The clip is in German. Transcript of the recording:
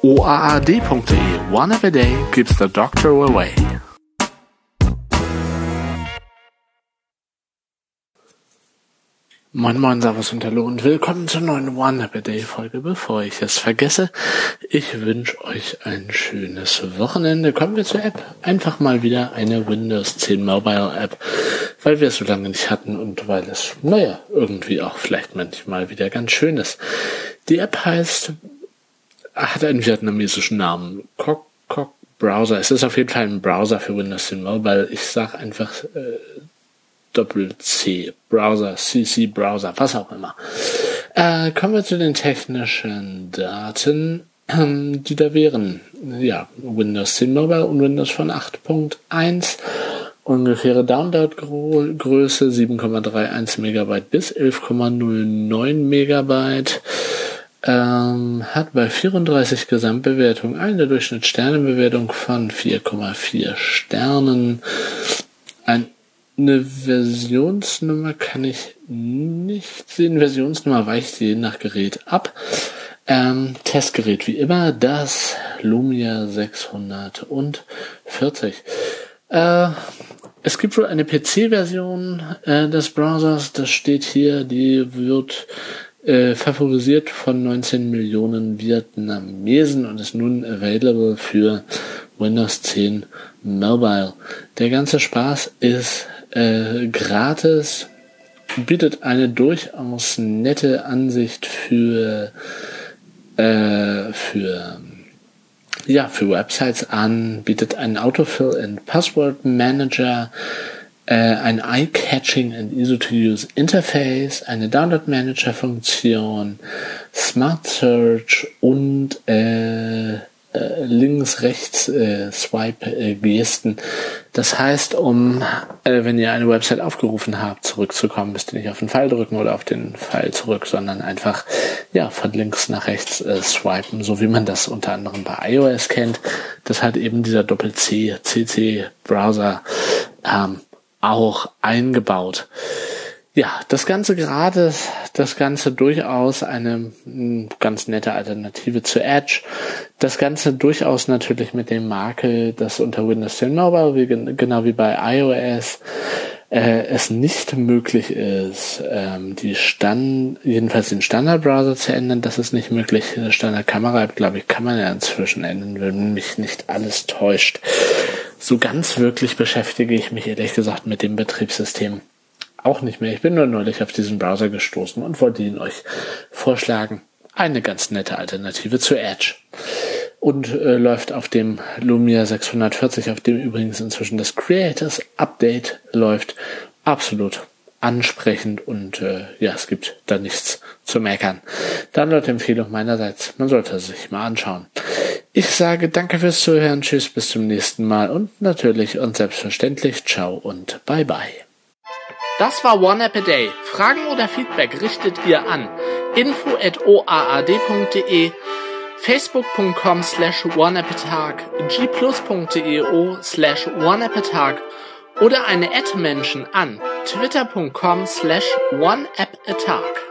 oaad.de. One app a day keeps the doctor away. Moin Moin, Servus und Hallo und willkommen zur neuen One App a Day Folge. Bevor ich es vergesse, ich wünsche euch ein schönes Wochenende. Kommen wir zur App. Einfach mal wieder eine Windows 10 Mobile App, weil wir es so lange nicht hatten und weil es, irgendwie auch vielleicht manchmal wieder ganz schön ist. Die App hat einen vietnamesischen Namen. Kok Browser. Es ist auf jeden Fall ein Browser für Windows 10 Mobile. Ich sage einfach Doppel-C, Browser, CC Browser, was auch immer. Kommen wir zu den technischen Daten, die da wären. Ja, Windows 10 Mobile und Windows von 8.1. Ungefähre Download-Größe 7,31 Megabyte bis 11,09 Megabyte. Hat bei 34 Gesamtbewertungen eine Durchschnittssternebewertung von 4,4 Sternen. Eine Versionsnummer kann ich nicht sehen. Versionsnummer weicht je nach Gerät ab. Testgerät wie immer, das Lumia 640. Es gibt wohl eine PC-Version des Browsers, das steht hier, die wird favorisiert von 19 Millionen Vietnamesen und ist nun available für Windows 10 Mobile. Der ganze Spaß ist gratis, bietet eine durchaus nette Ansicht für Websites an, bietet einen Autofill and Password Manager, ein Eye-Catching and Easy-to-Use Interface, eine Download-Manager-Funktion, Smart Search und Links-Rechts-Swipe-Gesten. Das heißt, wenn ihr eine Website aufgerufen habt, zurückzukommen, müsst ihr nicht auf den Pfeil drücken oder auf den Pfeil zurück, sondern einfach von links nach rechts swipen, so wie man das unter anderem bei iOS kennt. Das hat eben dieser Doppel-C-CC-Browser auch eingebaut. Ja, das Ganze gratis, das Ganze durchaus eine ganz nette Alternative zu Edge. Das Ganze durchaus natürlich mit dem Makel, dass unter Windows 10 Mobile, genau wie bei iOS, es nicht möglich ist, jedenfalls den Standardbrowser zu ändern. Das ist nicht möglich. Eine Standard-Kamera-App, glaube ich, kann man ja inzwischen ändern, wenn mich nicht alles täuscht. So ganz wirklich beschäftige ich mich ehrlich gesagt mit dem Betriebssystem auch nicht mehr. Ich bin nur neulich auf diesen Browser gestoßen und wollte ihn euch vorschlagen. Eine ganz nette Alternative zu Edge. Und läuft auf dem Lumia 640, auf dem übrigens inzwischen das Creators Update läuft. Absolut ansprechend und es gibt da nichts zu meckern. Download-Empfehlung meinerseits. Man sollte es sich mal anschauen. Ich sage danke fürs Zuhören. Tschüss, bis zum nächsten Mal und natürlich und selbstverständlich ciao und bye bye. Das war One App a Day. Fragen oder Feedback richtet ihr an info@oaad.de, facebook.com/oneappatag, gplus.io/oneappatag oder eine @Menschen an twitter.com/oneappatag.